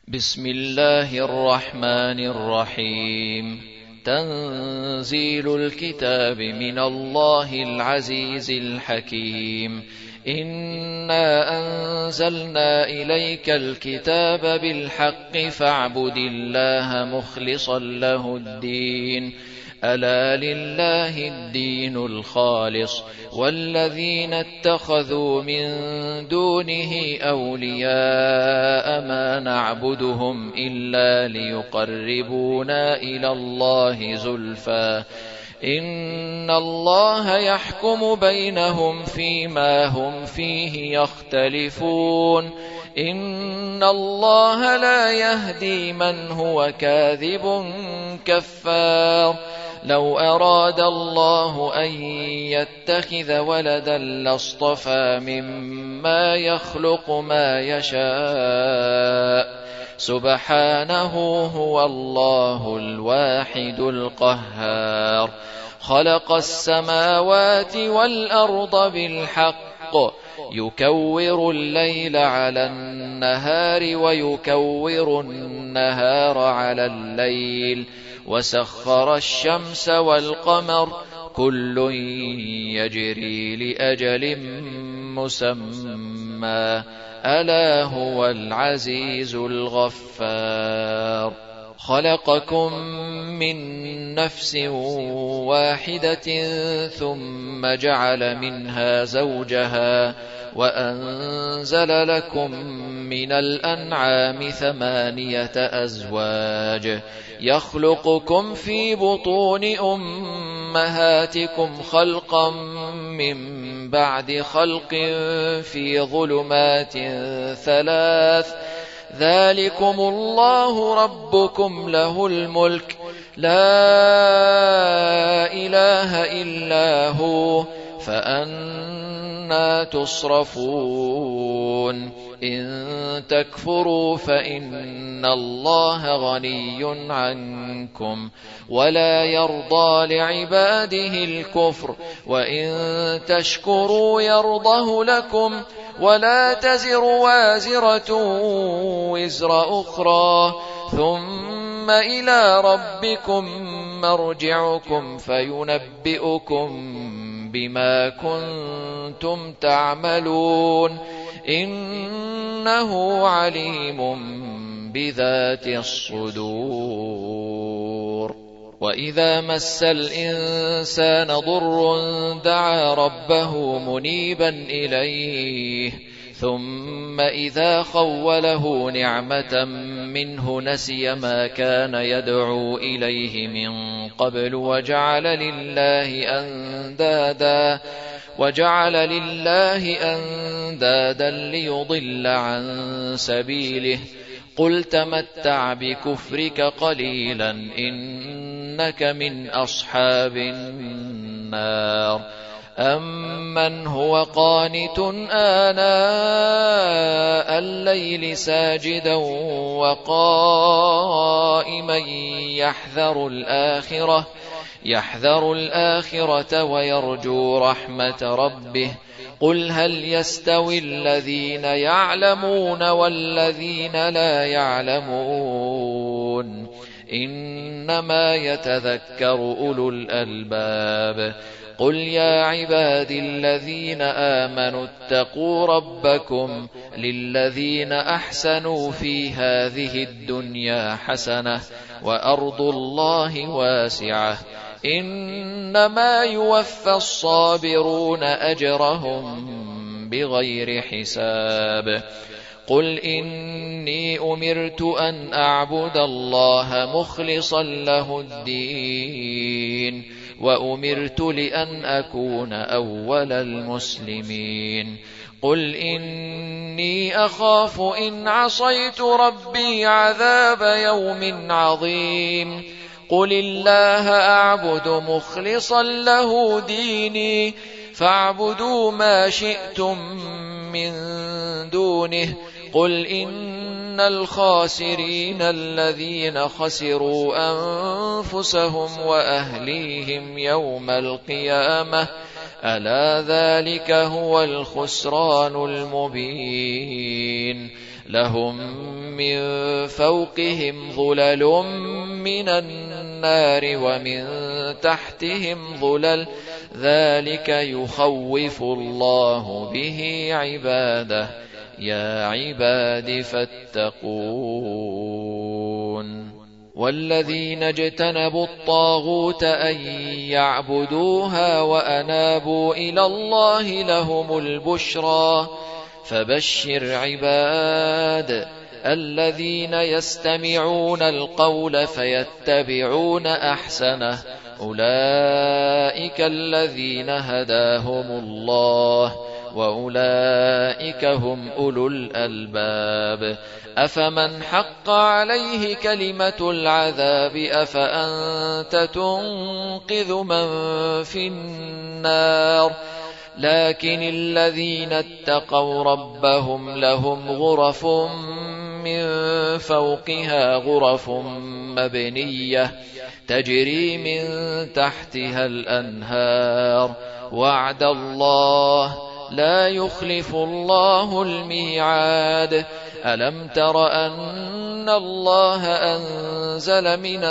بسم الله الرحمن الرحيم. تنزيل الكتاب من الله العزيز الحكيم. إنا أنزلنا إليك الكتاب بالحق فاعبد الله مخلصا له الدين. ألا لله الدين الخالص والذين اتخذوا من دونه أولياء ما نعبدهم إلا ليقربونا إلى الله زلفى إن الله يحكم بينهم فيما هم فيه يختلفون. إن الله لا يهدي من هو كاذب كفار. لو أراد الله أن يتخذ ولدا لاصطفى مما يخلق ما يشاء سبحانه هو الله الواحد القهار. خلق السماوات والأرض بالحق يكور الليل على النهار ويكور النهار على الليل وسخر الشمس والقمر كل يجري لأجل مسمى ألا هو العزيز الغفار. خلقكم من نفس واحدة ثم جعل منها زوجها وأنزل لكم من الأنعام 8 أزواج يخلقكم في بطون أمهاتكم خلقا من بعد خلق في ظلمات 3 ذلكم الله ربكم له الملك لا إله إلا هو فأنى تصرفون. إن تكفروا فإن الله غني عنكم ولا يرضى لعباده الكفر وإن تشكروا يرضه لكم ولا تزر وازرة وزر أخرى ثم إلى ربكم مرجعكم فينبئكم بما كنتم تعملون إنه عليم بذات الصدور. وإذا مس الإنسان ضر دعا ربه منيبا إليه ثم إذا خوله نعمة منه نسي ما كان يدعو إليه من قبل وجعل لله أندادا ليضل عن سبيله. قل تمتع بكفرك قليلا إنك من أصحاب النار. أمن هو قانت آناء الليل ساجدا وقائما يحذر الآخرة ويرجو رحمة ربه. قل هل يستوي الذين يعلمون والذين لا يعلمون إنما يتذكر أولو الألباب. قل يا عبادي الذين آمنوا اتقوا ربكم للذين أحسنوا في هذه الدنيا حسنة وأرض الله واسعة إنما يوفى الصابرون أجرهم بغير حساب. قل إني أمرت أن أعبد الله مخلصا له الدين وأمرت لأن أكون أول المسلمين. قل إني أخاف إن عصيت ربي عذاب يوم عظيم. قل الله أعبد مخلصا له ديني فاعبدوا ما شئتم من دونه. قل إن الخاسرين الذين خسروا أنفسهم وأهليهم يوم القيامة ألا ذلك هو الخسران المبين. لهم من فوقهم ظلل من النار ومن تحتهم ظلل ذلك يخوف الله به عباده يا عباد فاتقون والذين اجتنبوا الطاغوت أن يعبدوها وأنابوا إلى الله لهم البشرى فبشر عباد الذين يستمعون القول فيتبعون أحسنه أولئك الذين هداهم الله وأولئك هم أولو الألباب أفمن حق عليه كلمة العذاب أفأنت تنقذ من في النار لكن الذين اتقوا ربهم لهم غرف من فوقها غرف مبنية تجري من تحتها الأنهار وعد الله لا يخلف الله الميعاد ألم تر أن الله أنزل من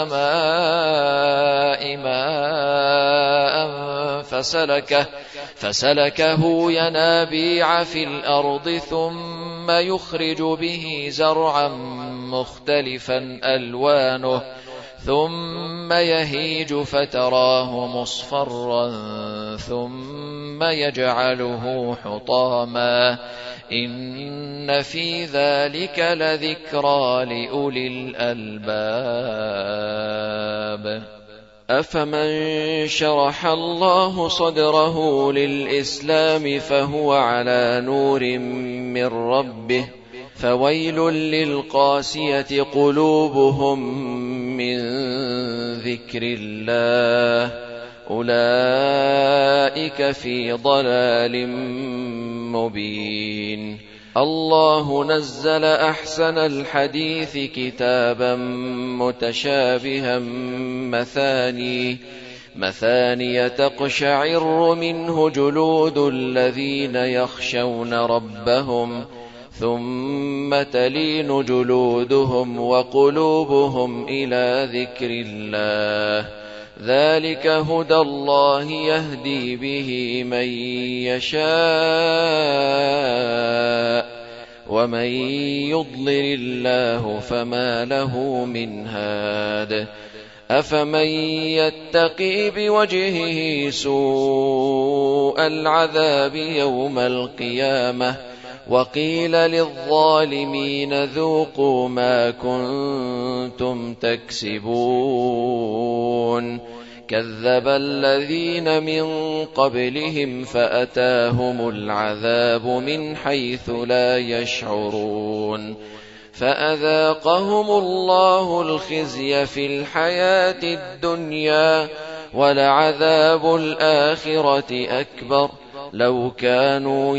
السماء ماء فسلكه ينابيع في الأرض ثم يخرج به زرعا مختلفا ألوانه ثم يهيج فتراه مصفرا ثم يجعله حطاما إن في ذلك لذكرى لأولي الألباب أفمن شرح الله صدره للإسلام فهو على نور من ربه فويل للقاسية قلوبهم من ذكر الله أولئك في ضلال مبين الله نزل أحسن الحديث كتابا متشابها مثاني تقشعر منه جلود الذين يخشون ربهم ثم تلين جلودهم وقلوبهم إلى ذكر الله ذلك هدى الله يهدي به من يشاء ومن يضلل الله فما له من هاد أفمن يتقي بوجهه سوء العذاب يوم القيامة وقيل للظالمين ذوقوا ما كنتم تكسبون كذب الذين من قبلهم فأتاهم العذاب من حيث لا يشعرون فأذاقهم الله الخزي في الحياة الدنيا ولعذاب الآخرة أكبر لو كانوا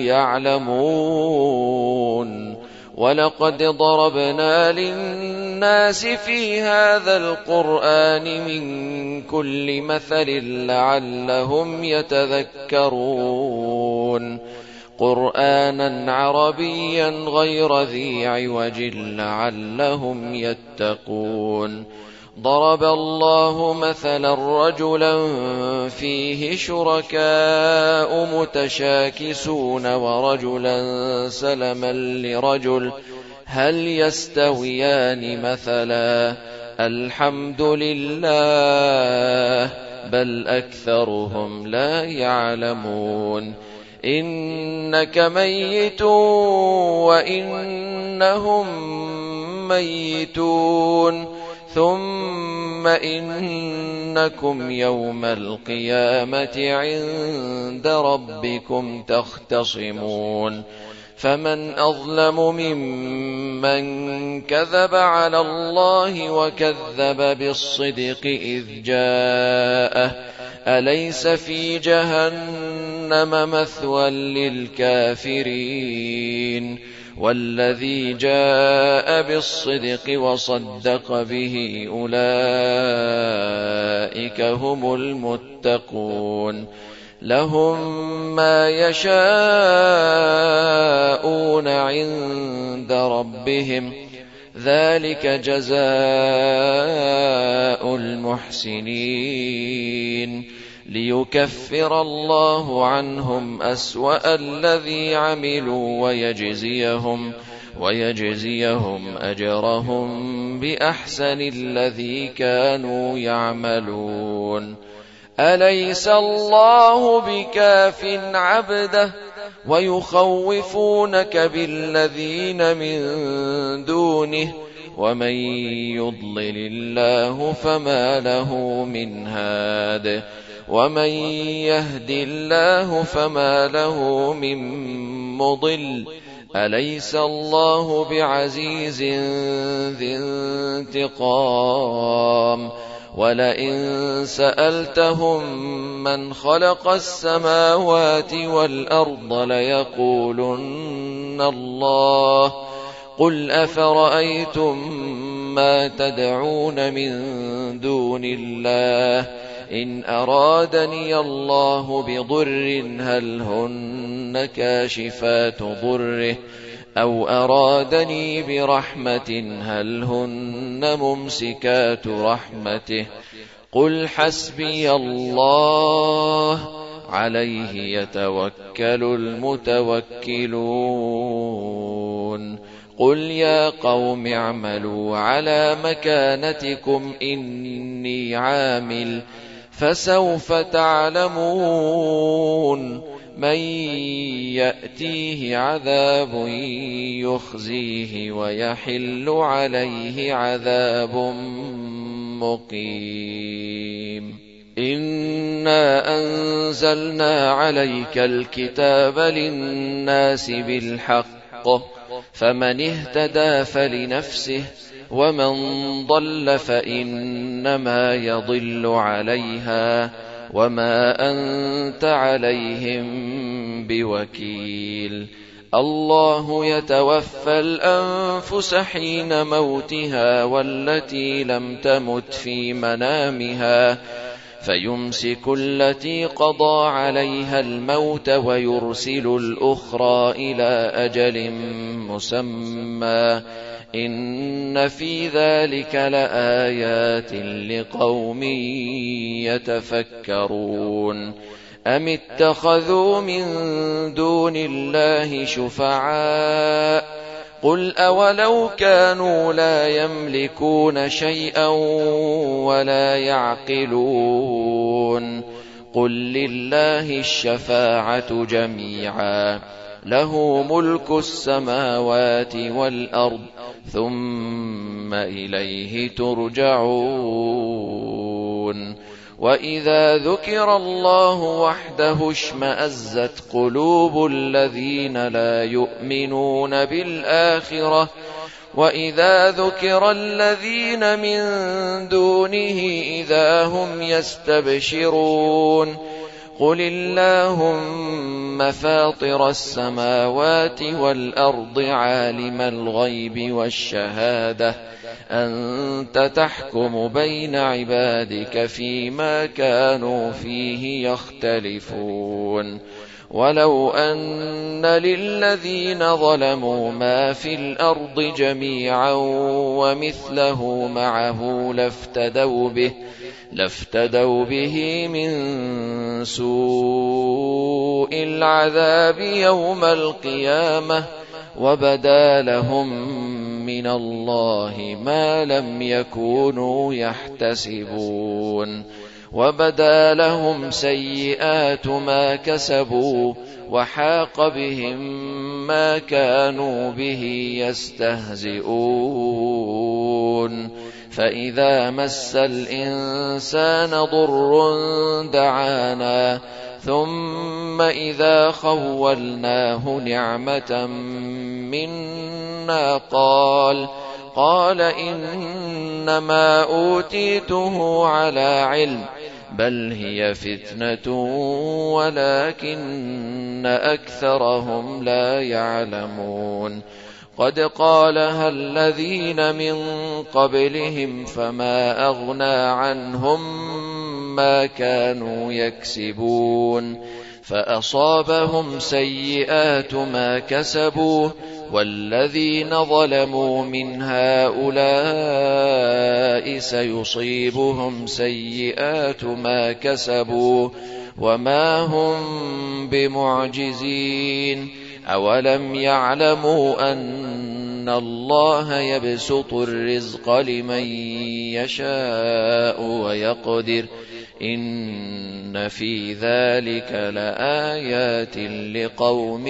يعلمون ولقد ضربنا للناس في هذا القرآن من كل مثل لعلهم يتذكرون قرآنا عربيا غير ذي عوج لعلهم يتقون ضرب الله مثلا رجلا فيه شركاء متشاكسون ورجلا سلما لرجل هل يستويان مثلا الحمد لله بل أكثرهم لا يعلمون إنك ميت وإنهم ميتون ثم إنكم يوم القيامة عند ربكم تختصمون فمن أظلم ممن كذب على الله وكذب بالصدق إذ جاءه أليس في جهنم مثوى للكافرين والذي جاء بالصدق وصدق به أولئك هم المتقون لهم ما يشاءون عند ربهم ذلك جزاء المحسنين ليكفر الله عنهم أسوأ الذي عملوا ويجزيهم أجرهم بأحسن الذي كانوا يعملون أليس الله بكاف عبده ويخوفونك بالذين من دونه ومن يضلل الله فما له من هاد ومن يهد الله فما له من مضل أليس الله بعزيز ذي انتقام ولئن سألتهم من خلق السماوات والأرض ليقولن الله قل أفرأيتم ما تدعون من دون الله إن أرادني الله بضر هل هن كاشفات ضره أو أرادني برحمة هل هن ممسكات رحمته قل حسبي الله عليه يتوكل المتوكلون قل يا قوم اعملوا على مكانتكم إني عامل فسوف تعلمون من يأتيه عذاب يخزيه ويحل عليه عذاب مقيم إنا أنزلنا عليك الكتاب للناس بالحق فمن اهتدى فلنفسه ومن ضل فإنما يضل عليها وما أنت عليهم بوكيل الله يتوفى الأنفس حين موتها والتي لم تمت في منامها فيمسك التي قضى عليها الموت ويرسل الأخرى إلى أجل مسمى إن في ذلك لآيات لقوم يتفكرون أم اتخذوا من دون الله شفعاء قل أولو كانوا لا يملكون شيئا ولا يعقلون قل لله الشفاعة جميعا له ملك السماوات والأرض ثم إليه ترجعون وإذا ذكر الله وحده اشمأزت قلوب الذين لا يؤمنون بالآخرة وإذا ذكر الذين من دونه إذا هم يستبشرون قل اللهم فاطر السماوات والأرض عالم الغيب والشهادة أنت تحكم بين عبادك فيما كانوا فيه يختلفون ولو أن للذين ظلموا ما في الأرض جميعا ومثله معه لافتدوا به من سوء العذاب يوم القيامة وبدا لهم من الله ما لم يكونوا يحتسبون وبدا لهم سيئات ما كسبوا وحاق بهم ما كانوا به يستهزئون فإذا مس الإنسان ضر دعانا ثم إذا خولناه نعمة منا قال إنما أوتيته على علم بل هي فتنة ولكن أكثرهم لا يعلمون قد قالها الذين من قبلهم فما أغنى عنهم ما كانوا يكسبون فأصابهم سيئات ما كسبوا والذين ظلموا من هؤلاء سيصيبهم سيئات ما كسبوا وما هم بمعجزين أولم يعلموا أن الله يبسط الرزق لمن يشاء ويقدر إن في ذلك لآيات لقوم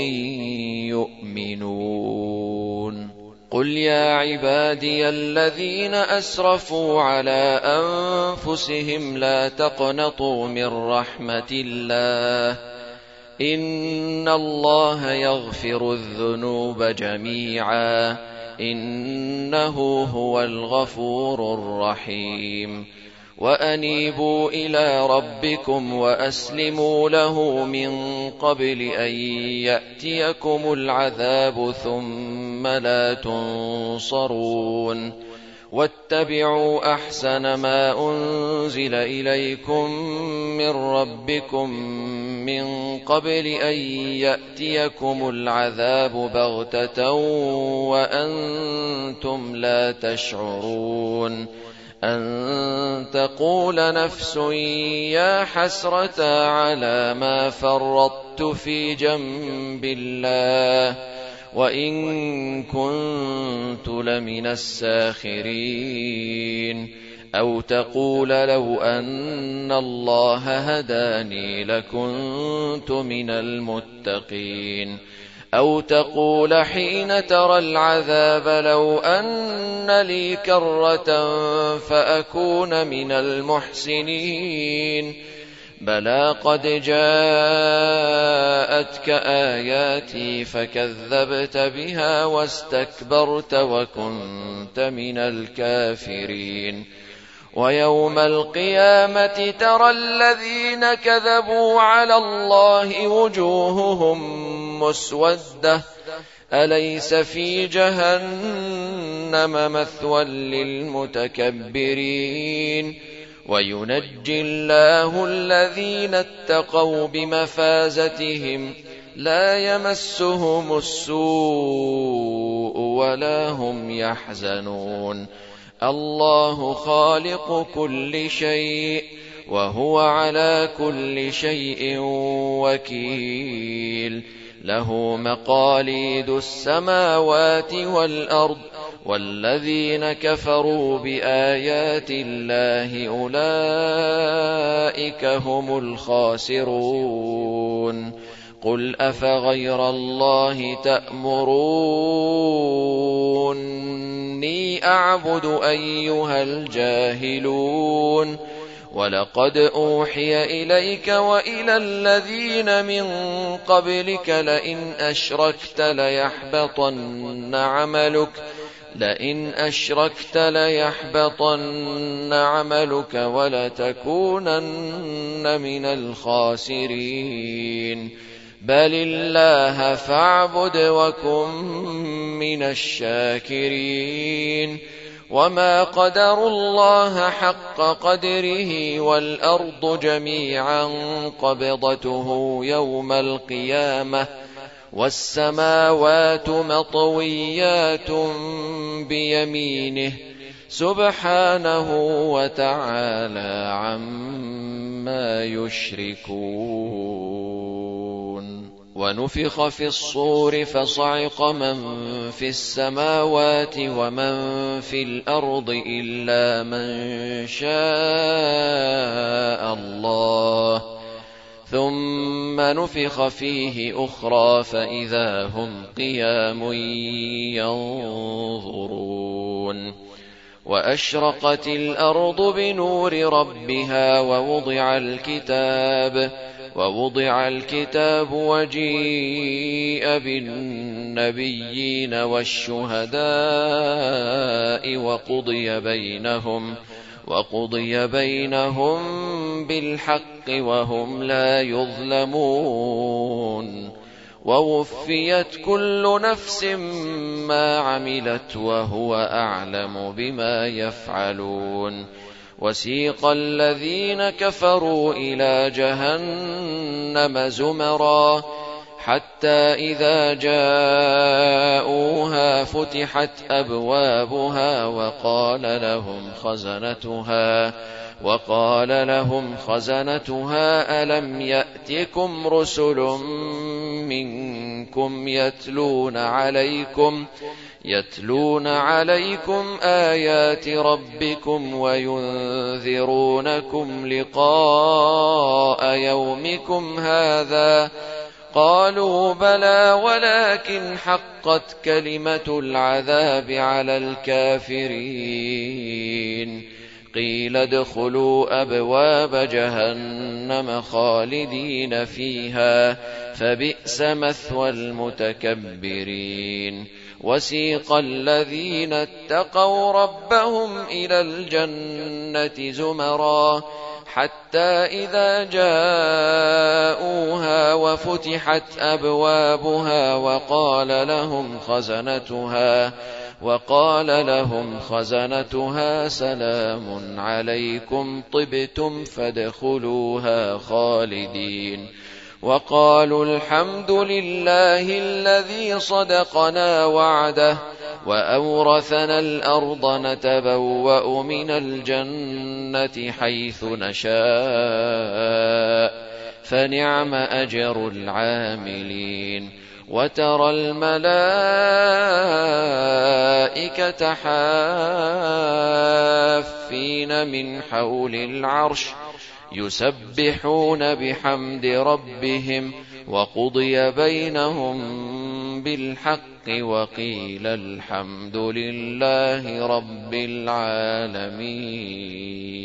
يؤمنون قل يا عبادي الذين أسرفوا على أنفسهم لا تقنطوا من رحمة الله إن الله يغفر الذنوب جميعا إنه هو الغفور الرحيم وأنيبوا إلى ربكم وأسلموا له من قبل أن يأتيكم العذاب ثم لا تنصرون واتبعوا أحسن ما أنزل إليكم من ربكم من قبل أن يأتيكم العذاب بغتة وأنتم لا تشعرون أن تقول نفس يا حسرة على ما فرطت في جنب الله وإن كنت لمن الساخرين أو تقول لو أن الله هداني لكنت من المتقين أو تقول حين ترى العذاب لو أن لي كرة فأكون من المحسنين بلى قد جاءتك آياتي فكذبت بها واستكبرت وكنت من الكافرين ويوم القيامة ترى الذين كذبوا على الله وجوههم مسودة أليس في جهنم مثوى للمتكبرين وينجي الله الذين اتقوا بمفازتهم لا يمسهم السوء ولا هم يحزنون الله خالق كل شيء وهو على كل شيء وكيل له مقاليد السماوات والأرض والذين كفروا بآيات الله أولئك هم الخاسرون قل أفغير الله تأمروني أعبد أيها الجاهلون ولقد أوحي إليك وإلى الذين من قبلك لئن أشركت ليحبطن عملك ولتكونن من الخاسرين بل الله فاعبد وكن من الشاكرين وما قدروا الله حق قدره والأرض جميعا قبضته يوم القيامة والسماوات مطويات بيمينه سبحانه وتعالى عما يشركون ونفخ في الصور فصعق من في السماوات ومن في الأرض إلا من شاء الله ثم نفخ فيه أخرى فإذا هم قيام ينظرون وأشرقت الأرض بنور ربها ووضع الكتاب وجيء بالنبيين والشهداء وقضي بينهم بالحق وهم لا يظلمون ووفيت كل نفس ما عملت وهو أعلم بما يفعلون وسيق الذين كفروا إلى جهنم زمرا حتى إذا جاءوها فتحت أبوابها وقال لهم خزنتها ألم يأتكم رسل منكم يتلون عليكم آيات ربكم وينذرونكم لقاء يومكم هذا؟ قالوا بلى ولكن حقت كلمة العذاب على الكافرين. قيل ادخلوا أبواب جهنم خالدين فيها فبئس مثوى المتكبرين. وسيق الذين اتقوا ربهم إلى الجنة زمرا حتى إذا جاءوها وفتحت أبوابها وقال لهم خزنتها سلام عليكم طبتم فادخلوها خالدين. وقالوا الحمد لله الذي صدقنا وعده وأورثنا الأرض نتبوأ من الجنة حيث نشاء فنعم أجر العاملين. وترى الملائكة حافين من حول العرش يسبحون بحمد ربهم وقضي بينهم بالحق وقيل الحمد لله رب العالمين.